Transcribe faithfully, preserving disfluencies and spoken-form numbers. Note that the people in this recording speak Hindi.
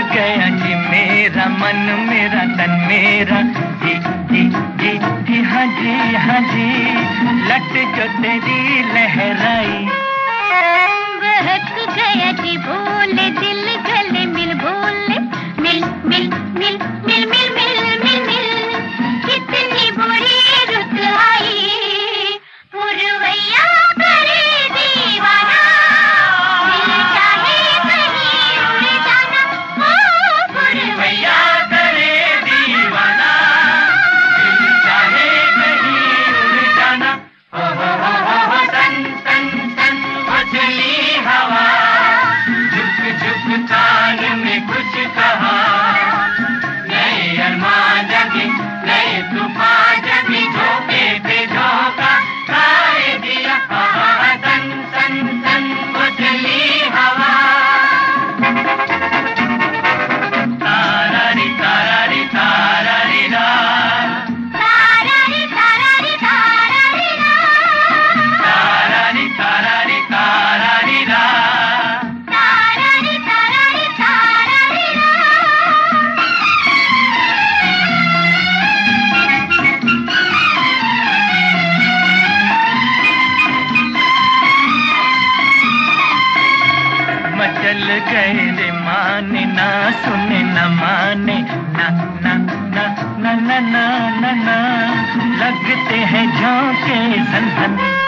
गया जी मेरा मन मेरा तन मेरा जी जी जी जी हाँ जी हाँ जी लट जो तेरी लहराई बहक गया जी भोले दिल गले मिल भोले मिल मिल मिल मिल मिल मिल मिल मिल कितनी बुरी रुत आई पुरवैया करे दीवाना दिल चाहे कहीं उड़ जाना ओ पुरवैया करे दीवाना दिल चाहे कहीं उड़ जाना हो हो हो हो हो तन तन तन उछली हवा झुक झुक कान में कुछ कहा नए अरमान जगी नए तूफान जगी झोंके पे झोंका खाए दिया हवा तन तन तन उछली हवा तारारी तारारी तारारी रा तारारी तारारी तारारी रा तारारी तारारी तारारी रा तारारी तारारी तारारी रा मचल गए रे माने ना सुने न माने ना ना ना ना ना ना ना ना लगते हैं झोंके सन सन